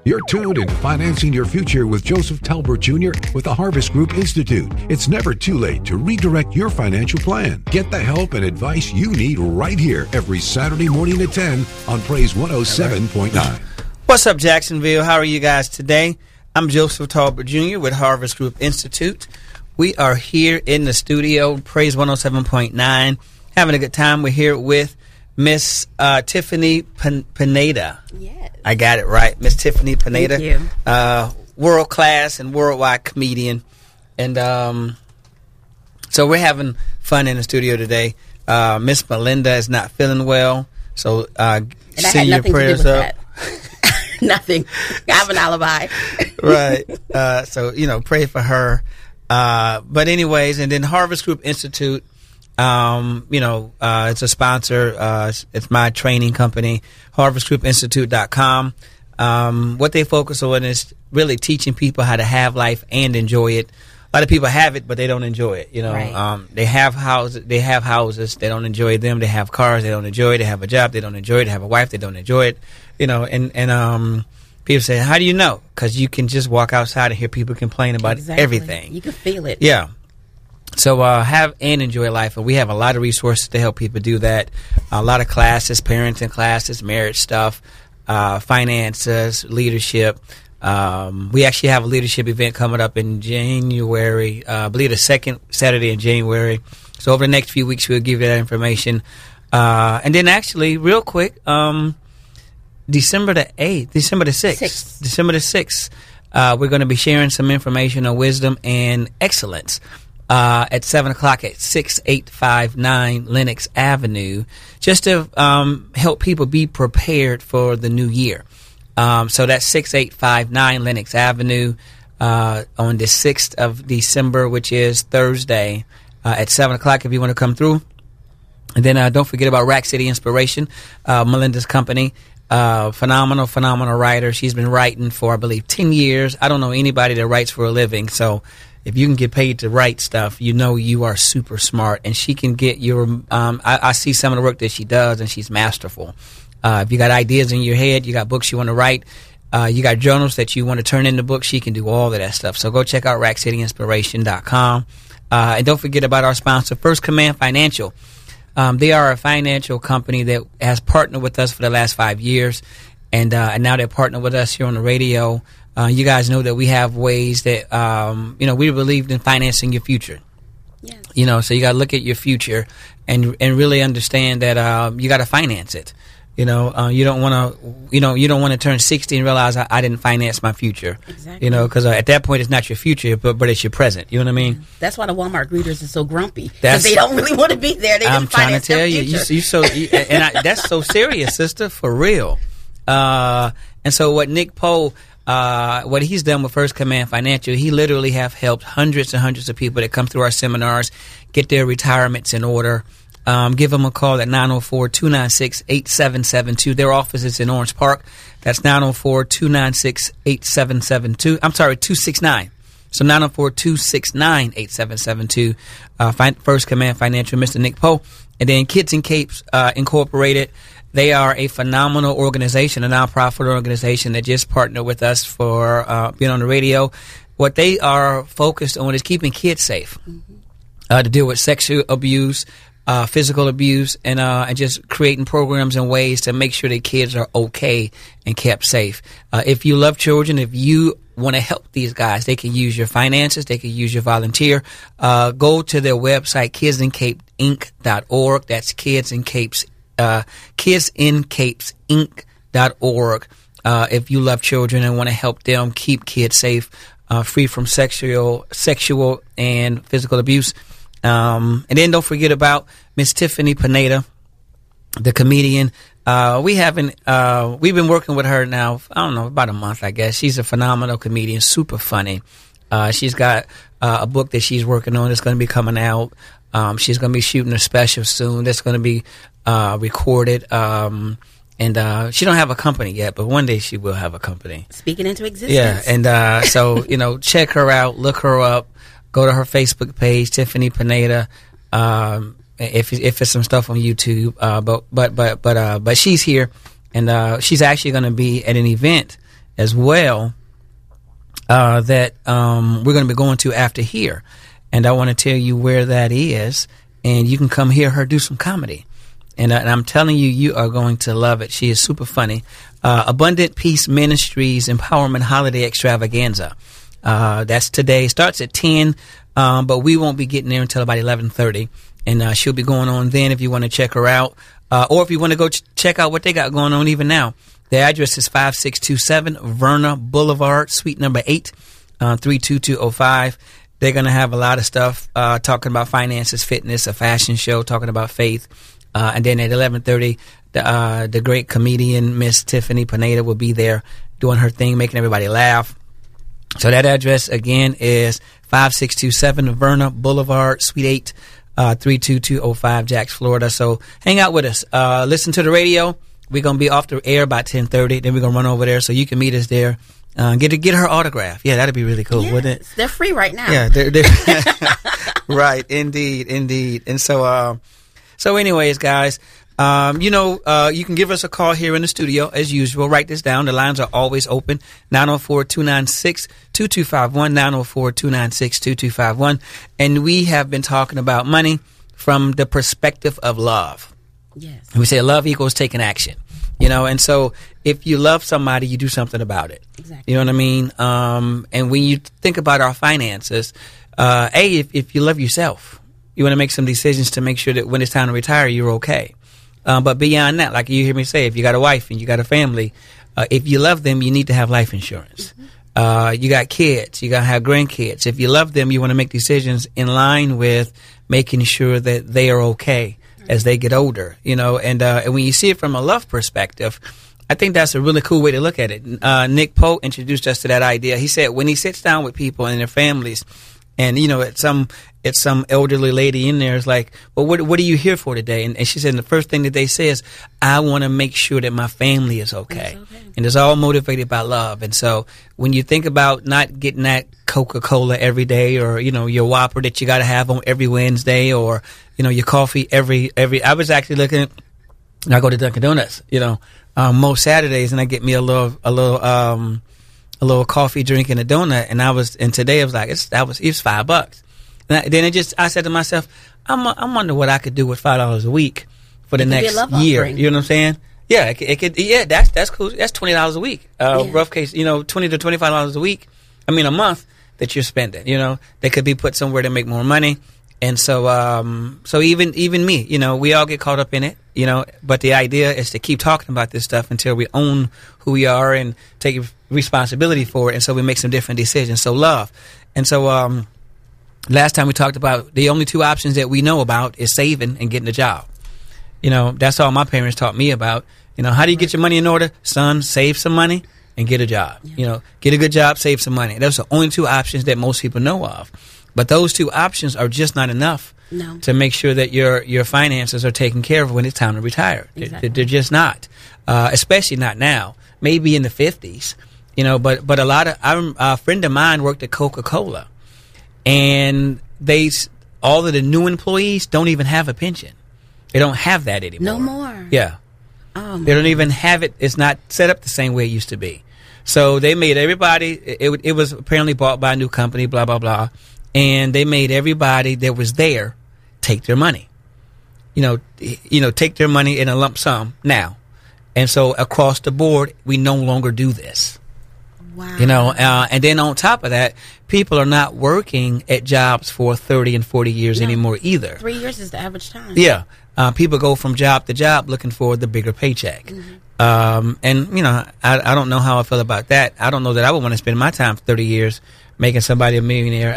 You're tuned into Financing Your Future with Joseph Talbert Jr. with the Harvest Group Institute. It's never too late to redirect your financial plan. Get the help and advice you need right here every Saturday morning at 10 on Praise 107.9. What's up, Jacksonville? How are you guys today? I'm Joseph Talbert Jr. with Harvest Group Institute. We are here in the studio, Praise 107.9, having a good time. We're here with Miss Tiffany Pineda. Yes. I got it right. Miss Tiffany Pineda. Thank you. World-class and worldwide comedian. And so we're having fun in the studio today. Miss Melinda is not feeling well, so send your prayers up. Nothing. I have an alibi. Right. So, pray for her. But anyways, and then Harvest Group Institute, it's a sponsor. It's my training company, harvestgroupinstitute.com. What they focus on is really teaching people how to have life and enjoy it. A lot of people have it, but they don't enjoy it. Right. They have houses. They don't enjoy them. They have cars. They don't enjoy it. They have a job. They don't enjoy it. They have a wife. They don't enjoy it. And people say, how do you know? Because you can just walk outside and hear people complain about everything. You can feel it. Yeah. So have and enjoy life, and we have a lot of resources to help people do that. A lot of classes, parenting classes, marriage stuff, finances, leadership. We actually have a leadership event coming up in January, I believe the second Saturday in January. So over the next few weeks, we'll give you that information. And then actually, real quick, December the 6th, we're going to be sharing some information on wisdom and excellence. At 7 o'clock at 6859 Lenox Avenue, just to help people be prepared for the new year. So that's 6859 Lenox Avenue on the 6th of December, which is Thursday, at 7 o'clock if you want to come through. And then don't forget about Rack City Inspiration, Melinda's company. Phenomenal writer. She's been writing for, I believe, 10 years. I don't know anybody that writes for a living, so if you can get paid to write stuff, you are super smart. And she can get your, I see some of the work that she does, and she's masterful. If you got ideas in your head, you got books you want to write, you got journals that you want to turn into books, she can do all of that stuff. So go check out RackCityInspiration.com. And don't forget about our sponsor, First Command Financial. They are a financial company that has partnered with us for the last 5 years. And now they're partnered with us here on the radio. You guys know that we have ways that, we believe in financing your future. Yes. So you got to look at your future and really understand that you got to finance it. You don't want to turn 60 and realize I didn't finance my future. Exactly. Because at that point it's not your future, but it's your present. You know what I mean? That's why the Walmart greeters are so grumpy, because they don't really want to be there. I'm trying to tell you, that's so serious, sister, for real. And so what Nick Poe, what he's done with First Command Financial, he literally have helped hundreds and hundreds of people that come through our seminars get their retirements in order. Give them a call at 904-296-8772. Their office is in Orange Park. That's 904-296-8772. I'm sorry, 269. So 904-269-8772. First Command Financial, Mr. Nick Poe. And then Kids and Capes Incorporated. They are a phenomenal organization, a nonprofit organization that just partnered with us for being on the radio. What they are focused on is keeping kids safe, to deal with sexual abuse, physical abuse, and just creating programs and ways to make sure that kids are okay and kept safe. If you love children, if you want to help these guys, they can use your finances, they can use your volunteer. Go to their website, kidsincapes.inc.org. That's kidsincapes.inc.org. If you love children and want to help them keep kids safe, free from sexual and physical abuse. And then don't forget about Miss Tiffany Pineda, the comedian. We've been working with her now, I don't know, about a month, I guess. She's a phenomenal comedian, super funny. She's got a book that she's working on that's going to be coming out. She's going to be shooting a special soon that's going to be recorded. And she don't have a company yet, but one day she will have a company. Speaking into existence. Yeah, and so, check her out, look her up. Go to her Facebook page, Tiffany Pineda. If it's some stuff on YouTube, but she's here, and she's actually going to be at an event as well that we're going to be going to after here. And I want to tell you where that is. And you can come hear her do some comedy. And I'm telling you, you are going to love it. She is super funny. Abundant Peace Ministries Empowerment Holiday Extravaganza. That's today. Starts at 10, but we won't be getting there until about 11:30. And she'll be going on then if you want to check her out. Or if you want to go check out what they got going on even now. The address is 5627 Verna Boulevard, suite number 8, 32205. They're going to have a lot of stuff talking about finances, fitness, a fashion show, talking about faith. And then at 11:30, the great comedian Miss Tiffany Pineda will be there doing her thing, making everybody laugh. So that address, again, is 5627 Verna Boulevard, suite 8, 32205, Jacks, Florida. So hang out with us. Listen to the radio. We're going to be off the air by 10:30. Then we're going to run over there so you can meet us there. Get her autograph. Yeah, that'd be really cool, yes, wouldn't it? They're free right now. Yeah, they're right. Indeed. And so anyways, guys, you can give us a call here in the studio as usual. Write this down. The lines are always open. 904-296-2251, 904-296-2251. And we have been talking about money from the perspective of love. Yes. We say love equals taking action, and so if you love somebody, you do something about it. Exactly. You know what I mean? And when you think about our finances, if you love yourself, you want to make some decisions to make sure that when it's time to retire, you're okay. But beyond that, like you hear me say, if you got a wife and you got a family, if you love them, you need to have life insurance. You got kids, you got to have grandkids. If you love them, you want to make decisions in line with making sure that they are okay as they get older, and when you see it from a love perspective, I think that's a really cool way to look at it. Nick Poe introduced us to that idea. He said when he sits down with people and their families, and it's some elderly lady in there is like, well, what are you here for today? And she said the first thing that they say is, I want to make sure that my family is okay. And it's all motivated by love. And so when you think about not getting that Coca-Cola every day, or your Whopper that you got to have on every Wednesday, or your coffee every. I was actually looking. I go to Dunkin' Donuts, most Saturdays, and I get me a little coffee drink and a donut, and today I was like, it was $5. And I said to myself, I wonder what I could do with $5 a week for the next year. Offering. You know what I'm saying? Yeah, it could. Yeah, that's cool. That's $20 a week. Rough case, $20 to $25 a week. I mean, a month that you're spending. They could be put somewhere to make more money. And so even me, we all get caught up in it, but the idea is to keep talking about this stuff until we own who we are and take responsibility for it. And so we make some different decisions. So love. And so, last time we talked about the only two options that we know about is saving and getting a job. That's all my parents taught me about. How do you get your money in order? Son, save some money and get a job. Yeah. Get a good job, save some money. Those are the only two options that most people know of. But those two options are just not enough to make sure that your finances are taken care of when it's time to retire. Exactly. They're just not, especially not now. Maybe in the 50s, but a friend of mine worked at Coca-Cola, and all of the new employees don't even have a pension. They don't have that anymore. No more. Yeah. Oh, they don't even have it. It's not set up the same way it used to be. So they made everybody, it was apparently bought by a new company, blah, blah, blah. And they made everybody that was there take their money. Take their money in a lump sum now. And so across the board, we no longer do this. Wow. And then on top of that, people are not working at jobs for 30 and 40 years anymore either. 3 years is the average time. Yeah. People go from job to job looking for the bigger paycheck. Mm-hmm. And I don't know how I feel about that. I don't know that I would want to spend my time for 30 years making somebody a millionaire.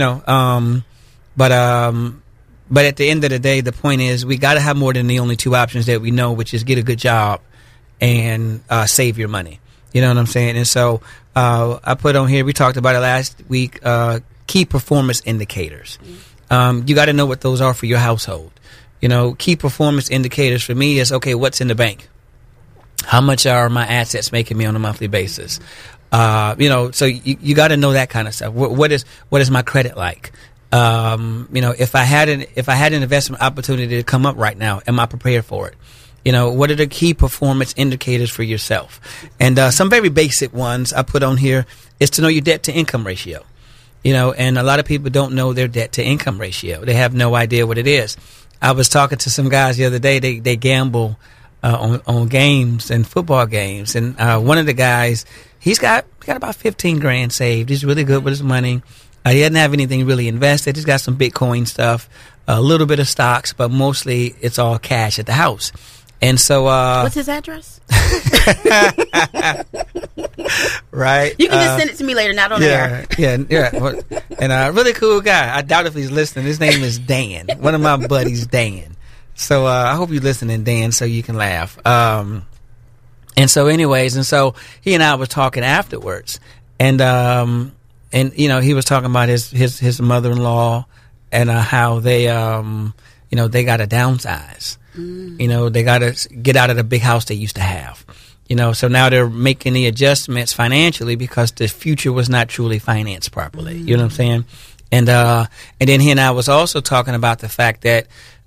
But at the end of the day, the point is we got to have more than the only two options that we know, which is get a good job and save your money. You know what I'm saying? And so I put on here, we talked about it last week, key performance indicators. You got to know what those are for your household. Key performance indicators for me is, okay, what's in the bank? How much are my assets making me on a monthly basis? So you got to know that kind of stuff. What is my credit like? If I had an investment opportunity to come up right now, am I prepared for it? You know, what are the key performance indicators for yourself? And some very basic ones I put on here is to know your debt to income ratio. You know, and a lot of people don't know their debt to income ratio. They have no idea what it is. I was talking to some guys the other day. They gamble on games and football games, and one of the guys, he's got about 15 grand saved. He's really good with his money. He doesn't have anything really invested. He's got some Bitcoin stuff, a little bit of stocks, but mostly it's all cash at the house. And so, what's his address? Right. You can just send it to me later, not on air. Yeah. And a really cool guy. I doubt if he's listening. His name is Dan. One of my buddies, Dan. So I hope you're listening, Dan, so you can laugh. And so he and I were talking afterwards, and you know, he was talking about his mother-in-law and how they you know, they got to downsize. You know, they got to get out of the big house they used to have. You know, so now they're making the adjustments financially because the future was not truly financed properly. You know what I'm saying? And then he and I was also talking about the fact that,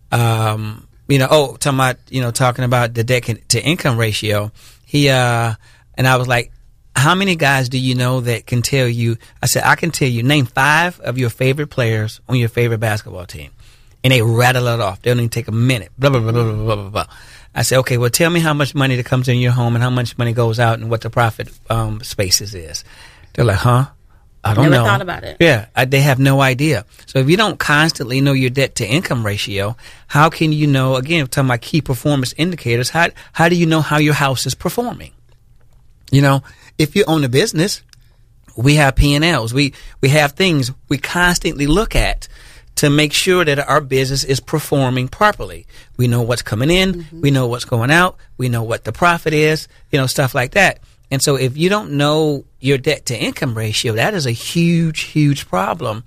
you know, talking about the debt to income ratio. He and I was like, how many guys do you know that can tell you? I said, I can tell you, name 5 of your favorite players on your favorite basketball team. And they rattle it off. They don't even take a minute. Blah, blah, blah, blah, blah, blah, blah. I said, okay, well, tell me how much money that comes in your home and how much money goes out and what the profit spaces is. They're like, huh? I don't know. Never thought about it. Yeah, they have no idea. So if you don't constantly know your debt to income ratio, how can you know, again, talking about key performance indicators, how do you know how your house is performing? You know, if you own a business, we have P&Ls. We have things we constantly look at to make sure that our business is performing properly. We know what's coming in. We know what's going out. We know what the profit is, you know, stuff like that. And so if you don't know your debt to income ratio, that is a huge, huge problem.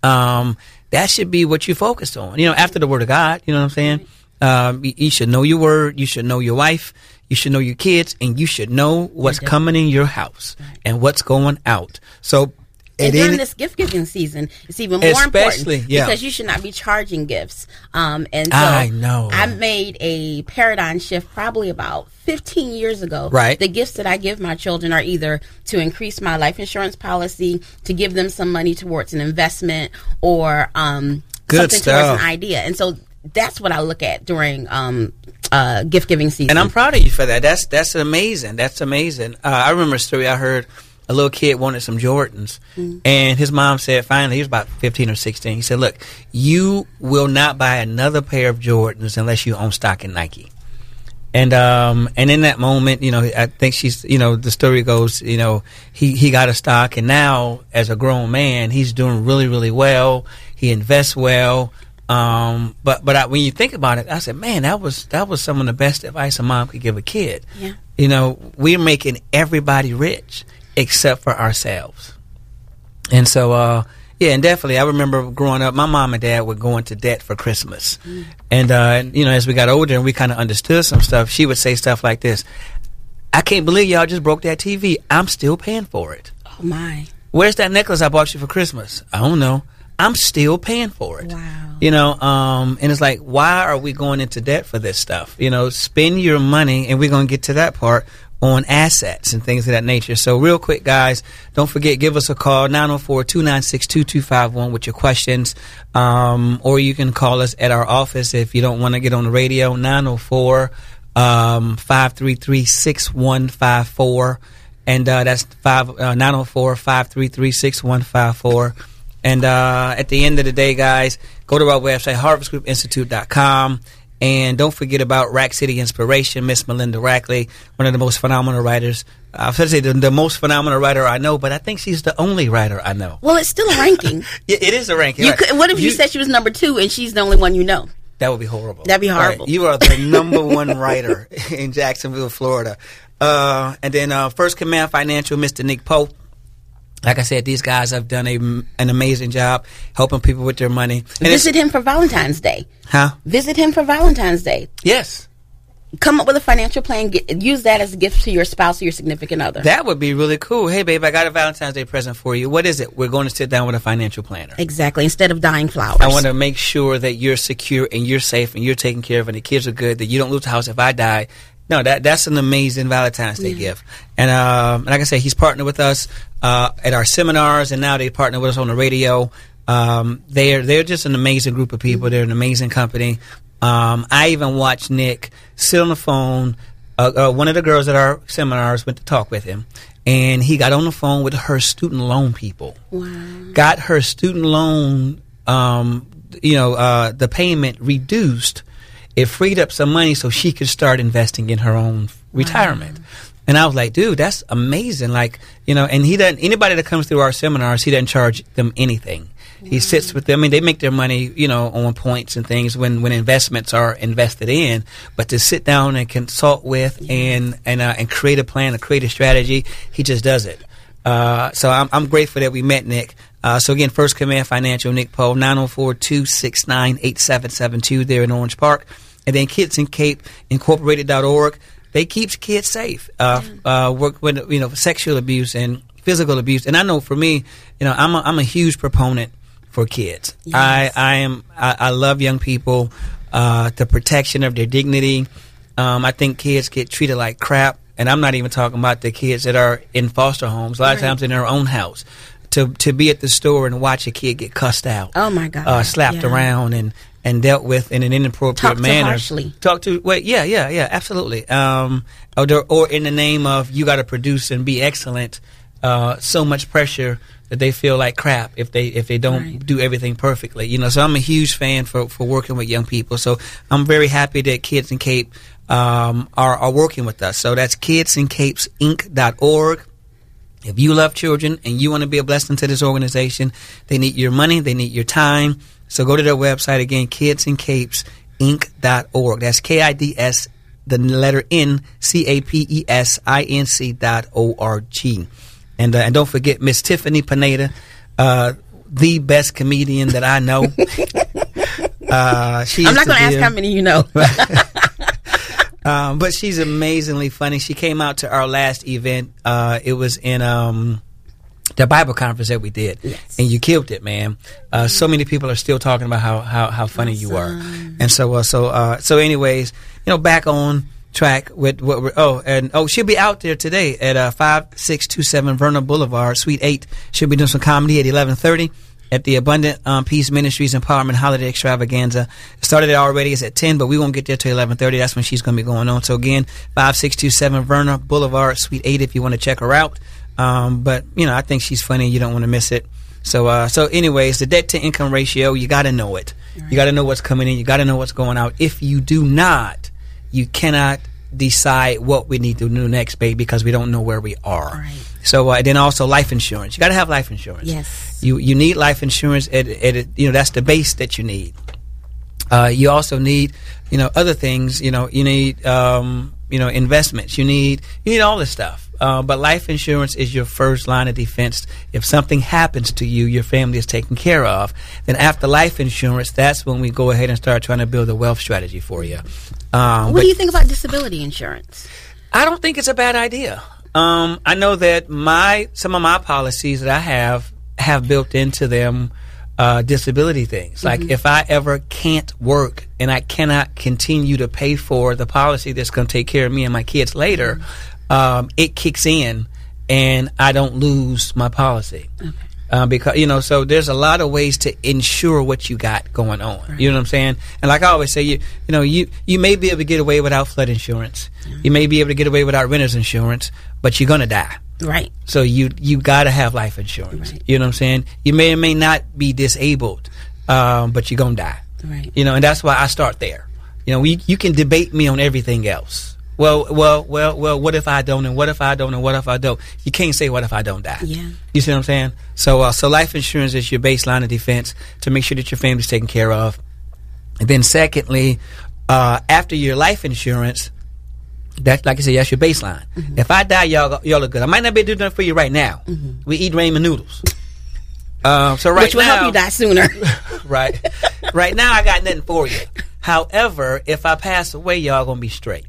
That should be what you focus on, you know, after the word of God, you know what I'm saying? You should know your word. You should know your wife. You should know your kids, and you should know what's coming in your house and what's going out. So, and during this gift giving season, it's even more important because you should not be charging gifts. And so I know I made a paradigm shift probably about 15 years ago. Right. The gifts that I give my children are either to increase my life insurance policy, to give them some money towards an investment, or something towards an idea. And so that's what I look at during gift giving season. And I'm proud of you for that. That's amazing. That's amazing. I remember a story I heard. A little kid wanted some Jordans, and his mom said, finally, he was about 15 or 16. He said, look, you will not buy another pair of Jordans unless you own stock in Nike. And in that moment, you know, I think she's, you know, the story goes, you know, he got a stock, and now as a grown man, he's doing really, really well. He invests well. But when you think about it, I said, man, that was some of the best advice a mom could give a kid. Yeah. You know, we're making everybody rich except for ourselves. And so, yeah, and definitely, I remember growing up, my mom and dad would go into debt for Christmas. And, you know, as we got older and we kind of understood some stuff, she would say stuff like this: I can't believe y'all just broke that TV. I'm still paying for it. Oh, my. Where's that necklace I bought you for Christmas? I don't know. I'm still paying for it. Wow. You know, and it's like, why are we going into debt for this stuff? You know, spend your money, and we're going to get to that part, on assets and things of that nature. So real quick, guys, don't forget, give us a call, 904-296-2251 with your questions. Or you can call us at our office if you don't want to get on the radio, 904-533-6154. And that's 904-533-6154. And at the end of the day, guys, go to our website, harvestgroupinstitute.com. And don't forget about Rack City Inspiration, Miss Melinda Rackley, one of the most phenomenal writers. I was going to say the most phenomenal writer I know, but I think she's the only writer I know. Well, it's still a ranking. Yeah, it is a ranking. What if you said she was number 2 and she's the only one you know? That would be horrible. That'd be horrible. Right. You are the number 1 writer in Jacksonville, Florida. And then First Command Financial, Mr. Nick Poe. Like I said, these guys have done an amazing job helping people with their money. And visit him for Valentine's Day. Huh? Visit him for Valentine's Day. Yes. come up with a financial plan. Use that as a gift to your spouse or your significant other. That would be really cool. Hey, babe, I got a Valentine's Day present for you. What is it? We're going to sit down with a financial planner. Exactly. Instead of dying flowers. I want to make sure that you're secure and you're safe and you're taken care of and the kids are good, that you don't lose the house if I die. No, that's an amazing Valentine's Day gift. And like I said, he's partnered with us at our seminars, and now they partner with us on the radio. They're just an amazing group of people. They're an amazing company. I even watched Nick sit on the phone. One of the girls at our seminars went to talk with him, and he got on the phone with her student loan people. Wow. Got her student loan, the payment reduced. It freed up some money so she could start investing in her own retirement. Wow. And I was like, dude, that's amazing. Like, and anybody that comes through our seminars, he doesn't charge them anything. He sits with them. I mean, they make their money, on points and things when investments are invested in. But to sit down and consult with and create a plan, create a strategy, he just does it. So I'm grateful that we met Nick. So again, First Command Financial, Nick Poe, 904-269-8772 there in Orange Park. And then Kids in Cape Incorporated.org. They keep kids safe. Work with sexual abuse and physical abuse. And I know for me, I'm a huge proponent for kids. Yes. I love young people. The protection of their dignity. I think kids get treated like crap, and I'm not even talking about the kids that are in foster homes. A lot of times in their own house. To be at the store and watch a kid get cussed out. Oh my God! Slapped around and dealt with in an inappropriate manner. Talk to harshly. Yeah, absolutely. Or in the name of you got to produce and be excellent. So much pressure that they feel like crap if they don't do everything perfectly. So I'm a huge fan for working with young people. So I'm very happy that Kids in Cape are working with us. So that's KidsinCapesInc.org. If you love children and you want to be a blessing to this organization, they need your money, they need your time. So go to their website again, KidsinCapesInc.org. That's KIDS, the letter N, CAPESINC.org. And don't forget Miss Tiffany Pineda, the best comedian that I know. I'm not going to ask how many you know. But she's amazingly funny. She came out to our last event. It was in the Bible conference that we did. Yes. And you killed it, man. So many people are still talking about how funny you are. And so anyways, back on track with what we're she'll be out there today at 5627 Verna Boulevard, Suite 8. She'll be doing some comedy at 11:30 at the Abundant Peace Ministries Empowerment Holiday Extravaganza. It started already. It's at 10, but we won't get there till 11:30. That's when she's going to be going on. So again, 5627 Verna Boulevard, Suite 8 if you want to check her out. But I think she's funny. You don't want to miss it. So anyways, the debt to income ratio, you got to know it. Right. You got to know what's coming in. You got to know what's going out. If you do not, you cannot decide what we need to do next, babe, because we don't know where we are. Right. So and then also life insurance. You got to have life insurance. Yes. You need life insurance. That's the base that you need. You also need other things. You need investments. You need all this stuff. But life insurance is your first line of defense. If something happens to you, your family is taken care of. Then after life insurance, that's when we go ahead and start trying to build a wealth strategy for you. What do you think about disability insurance? I don't think it's a bad idea. I know that some of my policies that I have built into them disability things. Like if I ever can't work and I cannot continue to pay for the policy that's going to take care of me and my kids later, it kicks in and I don't lose my policy. Okay. Because so there's a lot of ways to insure what you got going on. Right. You know what I'm saying? And like I always say, you may be able to get away without flood insurance. Mm-hmm. You may be able to get away without renter's insurance, but you're gonna die. Right. So you got to have life insurance. Right. You know what I'm saying? You may or may not be disabled, but you're gonna die. Right. And that's why I start there. You can debate me on everything else. Well, what if I don't, and what if I don't, and what if I don't? You can't say what if I don't die. Yeah. You see what I'm saying? So life insurance is your baseline of defense to make sure that your family's taken care of. And then secondly, after your life insurance, that's like I said, that's your baseline. Mm-hmm. If I die, y'all are good. I might not be doing nothing for you right now. Mm-hmm. We eat ramen noodles. Which will help you die sooner. Right. Right now, I got nothing for you. However, if I pass away, y'all gonna be straight. Right.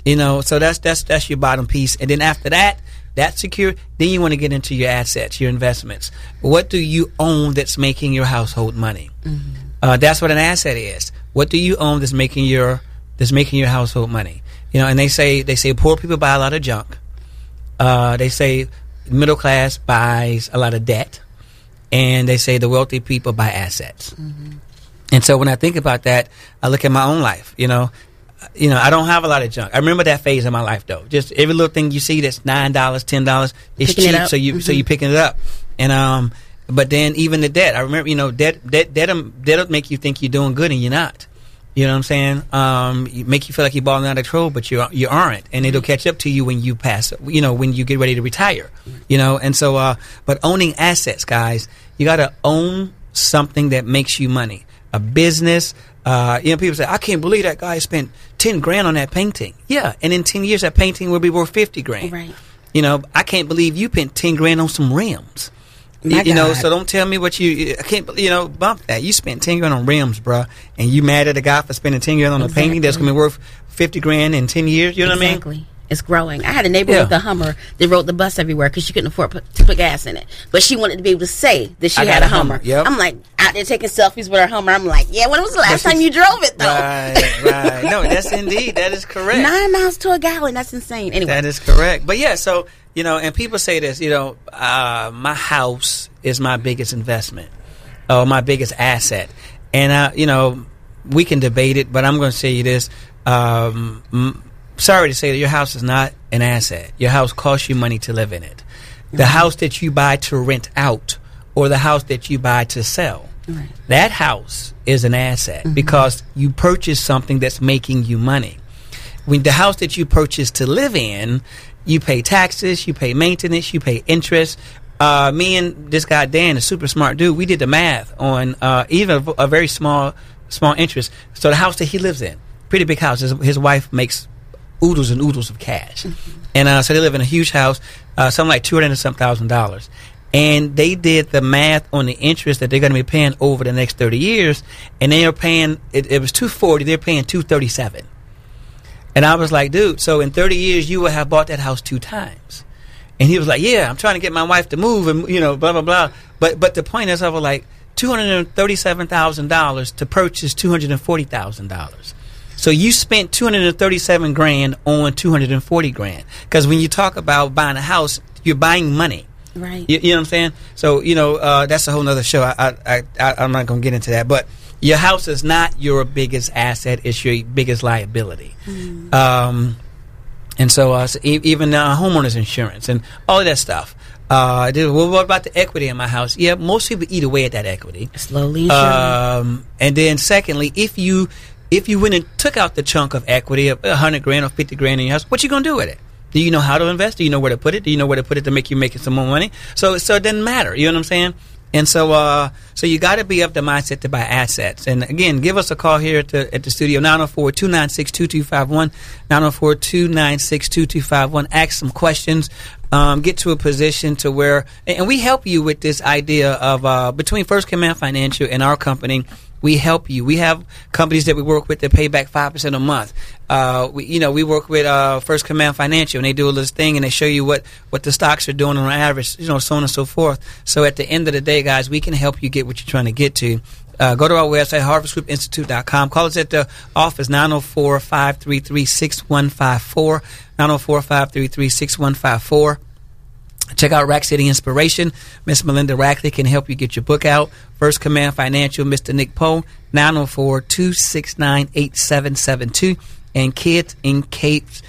You know, so that's your bottom piece. And then after that, that's secure. Then you want to get into your assets, your investments. What do you own that's making your household money? Mm-hmm. That's what an asset is. What do you own that's making your household money? You know, and they say poor people buy a lot of junk. They say middle class buys a lot of debt, and they say the wealthy people buy assets. Mm-hmm. And so when I think about that, I look at my own life. You know, I don't have a lot of junk. I remember that phase in my life, though. Just every little thing you see that's $9, $10, it's cheap, so you picking it up. And but then even the debt, I remember, you know, that'll make you think you're doing good and you're not. You know what I'm saying? Make you feel like you're balling out of control, but you aren't, and it'll catch up to you when you pass. You know, when you get ready to retire. You know, and so but owning assets, guys, you got to own something that makes you money. A business. You know, people say, I can't believe that guy spent $10,000 on that painting. Yeah, and in 10 years, that painting will be worth $50,000. Right. You know, I can't believe you spent $10,000 on some rims. You know, so don't tell me what I can't, you know, bump that. You spent $10,000 on rims, bruh, and you mad at a guy for spending $10,000 on a painting that's going to be worth $50,000 in 10 years. You know what I mean? Exactly. It's growing. I had a neighbor with a Hummer that rode the bus everywhere because she couldn't afford to put gas in it. But she wanted to be able to say that she had a Hummer. Yep. I'm like, out there taking selfies with her Hummer. I'm like, yeah, when was the last time you drove it, though? Right. No, that is correct. 9 miles to a gallon. That's insane. Anyway. That is correct. But yeah, so, you know, and people say this, you know, my house is my biggest investment, or my biggest asset. And, you know, we can debate it, but I'm going to say you this. Sorry to say that your house is not an asset. Your house costs you money to live in it. The house that you buy to rent out, or the house that you buy to sell, that house is an asset because you purchase something that's making you money. When the house that you purchase to live in, you pay taxes, you pay maintenance, you pay interest. Me and this guy Dan, a super smart dude, we did the math on even a very small interest. So the house that he lives in, pretty big house. His wife makes oodles and oodles of cash. And so they live in a huge house, something like $200,000. And they did the math on the interest that they're going to be paying over the next 30 years. And they are paying, it was $240, they're paying $237. And I was like, dude, so in 30 years, you will have bought that house 2 times. And he was like, yeah, I'm trying to get my wife to move and, you know, blah, blah, blah. But the point is, I was like, $237,000 to purchase $240,000. So you spent $237,000 on $240,000. Because when you talk about buying a house, you're buying money. Right. You know what I'm saying? So, you know, that's a whole nother show. I'm not going to get into that. But your house is not your biggest asset. It's your biggest liability. And so even homeowners insurance and all of that stuff. Well, what about the equity in my house? Yeah, most people eat away at that equity. Slowly and and then secondly, if you went and took out the chunk of equity of $100,000 or $50,000 in your house, what you going to do with it? Do you know how to invest? Do you know where to put it? Do you know where to put it to make you making some more money? So it doesn't matter. You know what I'm saying? And so you got to be of the mindset to buy assets. And again, give us a call here at the studio, 904-296-2251, 904-296-2251. Ask some questions. Get to a position to where, and we help you with this idea of between First Command Financial and our company. We help you. We have companies that we work with that pay back 5% a month. We work with First Command Financial, and they do a little thing, and they show you what the stocks are doing on average, so on and so forth. So at the end of the day, guys, we can help you get what you're trying to get to. Go to our website, harvestgroupinstitute.com. Call us at the office, 904-533-6154, 904-533-6154. Check out Rack City Inspiration. Miss Melinda Rackley can help you get your book out. First Command Financial, Mr. Nick Poe, 904-269-8772. And Kids in Capes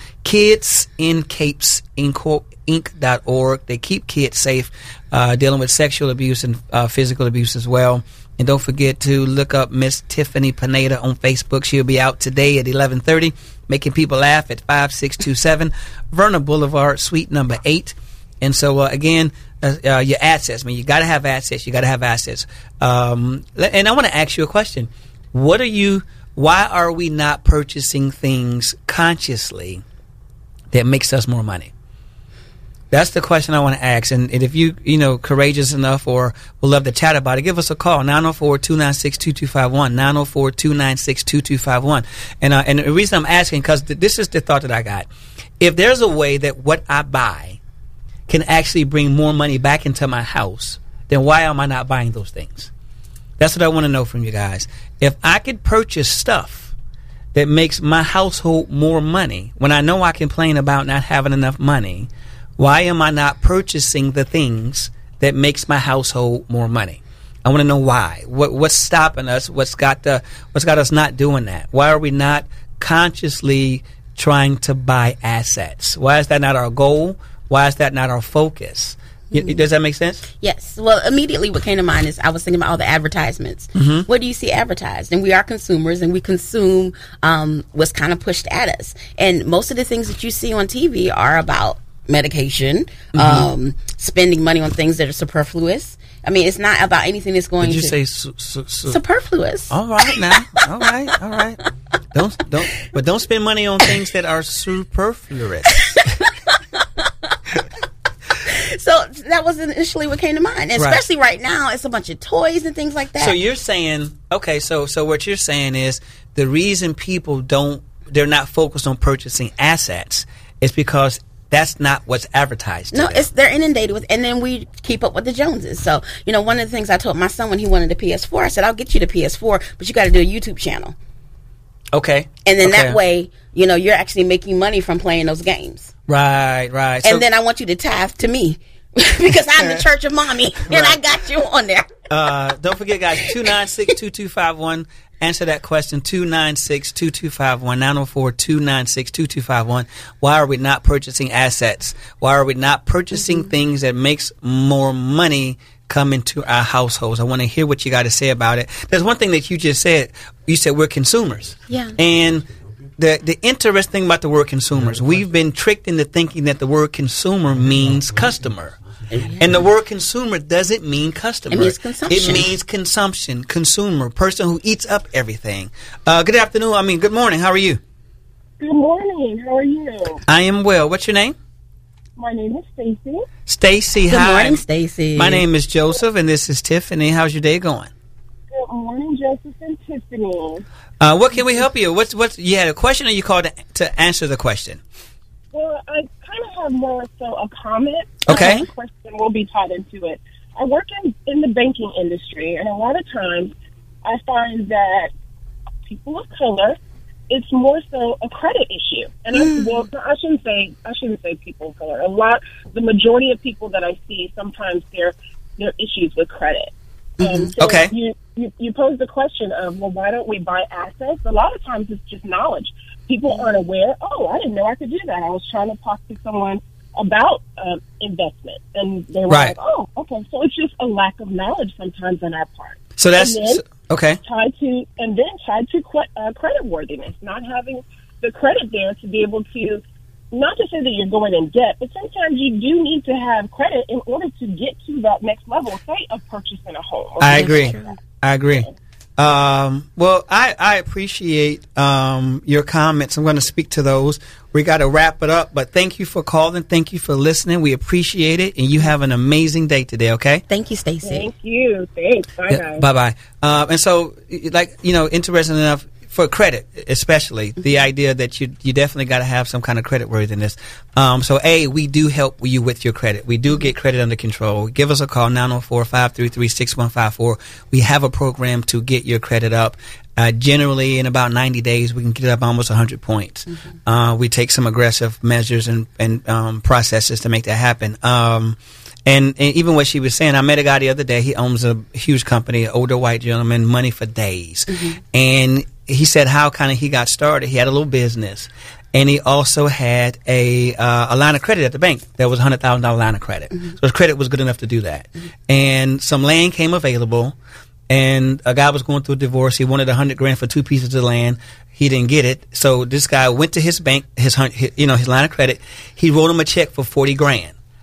Inc.org. They keep kids safe, dealing with sexual abuse and physical abuse as well. And don't forget to look up Miss Tiffany Pineda on Facebook. She'll be out today at 11:30, making people laugh at 5627 Verna Boulevard, Suite number 8. And so, again, your assets. I mean, you got to have assets. You got to have assets. And I want to ask you a question. Why are we not purchasing things consciously that makes us more money? That's the question I want to ask. And if you courageous enough or would love to chat about it, give us a call, 904-296-2251, 904-296-2251. And the reason I'm asking, because this is the thought that I got. If there's a way that what I buy can actually bring more money back into my house, then why am I not buying those things? That's what I want to know from you guys. If I could purchase stuff that makes my household more money, when I know I complain about not having enough money, why am I not purchasing the things that makes my household more money? I want to know why. What's stopping us? What's got us not doing that? Why are we not consciously trying to buy assets? Why is that not our goal? Why is that not our focus? Does that make sense? Yes. Well, immediately what came to mind is I was thinking about all the advertisements. What do you see advertised? And we are consumers, and we consume what's kind of pushed at us. And most of the things that you see on TV are about medication, spending money on things that are superfluous. I mean, it's not about anything that's going to... Did you say superfluous? All right now. All right. Don't spend money on things that are superfluous. So that was initially what came to mind. And especially right now, it's a bunch of toys and things like that. So you're saying, okay, so what you're saying is the reason people they're not focused on purchasing assets is because that's not what's advertised. No, they're inundated with, and then we keep up with the Joneses. So, one of the things I told my son when he wanted the PS4, I said, I'll get you the PS4, but you got to do a YouTube channel. Okay. And then that way, you're actually making money from playing those games. Right. And then I want you to tithe to me because I'm the church of mommy, and I got you on there. Don't forget, guys, 296-2251. Answer that question, 296-2251, 904-296-2251. Why are we not purchasing assets? Why are we not purchasing things that makes more money come into our households? I want to hear what you got to say about it. There's one thing that you just said. You said we're consumers. Yeah. And the interesting thing about the word consumers, we've been tricked into thinking that the word consumer means customer. And the word consumer doesn't mean customer. It means consumption. It means consumption, consumer, person who eats up everything. Good morning. How are you? Good morning. How are you? I am well. What's your name? My name is Stacy. Stacy, hi. Good morning, Stacy. My name is Joseph, and this is Tiffany. How's your day going? Good morning, Joseph and Tiffany. What can we help you? What's you had a question, or you called to answer the question? Well, I kind of have more so a comment. Okay. A question will be tied into it. I work in the banking industry, and a lot of times I find that people of color, it's more so a credit issue. And I shouldn't say people of color. The majority of people that I see, sometimes they're issues with credit. So okay. You pose the question of, well, why don't we buy assets? A lot of times it's just knowledge. People aren't aware. Oh, I didn't know I could do that. I was trying to talk to someone about investment, and they were like, oh, okay. So it's just a lack of knowledge sometimes on our part. So that's okay. Tied to credit worthiness, not having the credit there to be able to, not to say that you're going in debt, but sometimes you do need to have credit in order to get to that next level, say, of purchasing a home. I agree. Well, I appreciate your comments. I'm going to speak to those. We got to wrap it up, but thank you for calling. Thank you for listening. We appreciate it, and you have an amazing day today, okay? Thank you, Stacey. Thank you. Thanks. Bye, guys. Bye-bye. And so, interesting enough, for credit, especially, the idea that you definitely got to have some kind of credit worthiness. So, we do help you with your credit. We do get credit under control. Give us a call, 904-533-6154. We have a program to get your credit up. Generally, in about 90 days, we can get it up almost 100 points. We take some aggressive measures and processes to make that happen. And even what she was saying, I met a guy the other day. He owns a huge company, an older white gentleman, money for days. And he said how kind of he got started. He had a little business, and he also had a line of credit at the bank. That was a $100,000 line of credit. So his credit was good enough to do that. And some land came available, and a guy was going through a divorce. He wanted $100,000 for 2 pieces of land. He didn't get it. So this guy went to his bank, his line of credit. He wrote him a check for $40,000.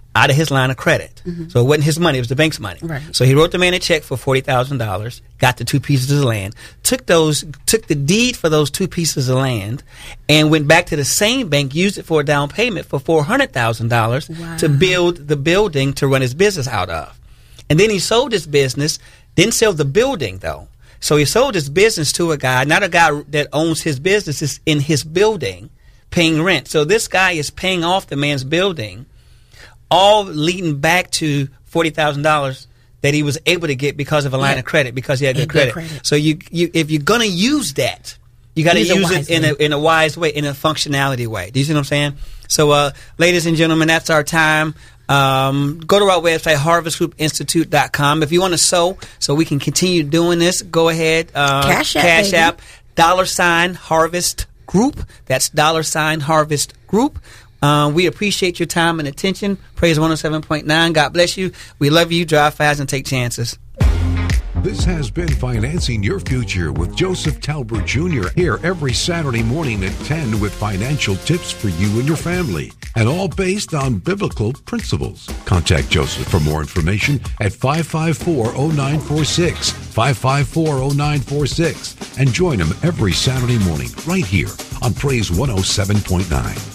out of his line of credit. So it wasn't his money, it was the bank's money. Right. So he wrote the man a check for $40,000, got the 2 pieces of land, took the deed for those 2 pieces of land, and went back to the same bank, used it for a down payment for $400,000 to build the building to run his business out of. And then he sold his business, didn't sell the building though. So he sold his business to a guy, not a guy that owns his business, is in his building paying rent. So this guy is paying off the man's building, all leading back to $40,000 that he was able to get because of a line of credit, because he had good credit. So you if you're going to use that, you got to use it in a wise way, in a functionality way. Do you see what I'm saying? So, ladies and gentlemen, that's our time. Go to our website, harvestgroupinstitute.com. If you want to sow so we can continue doing this, go ahead. Cash App, $Harvest Group. That's $Harvest Group. We appreciate your time and attention. Praise 107.9. God bless you. We love you. Drive fast and take chances. This has been Financing Your Future with Joseph Talbert Jr. here every Saturday morning at 10 with financial tips for you and your family, and all based on biblical principles. Contact Joseph for more information at 554-0946, 554-0946, and join him every Saturday morning right here on Praise 107.9.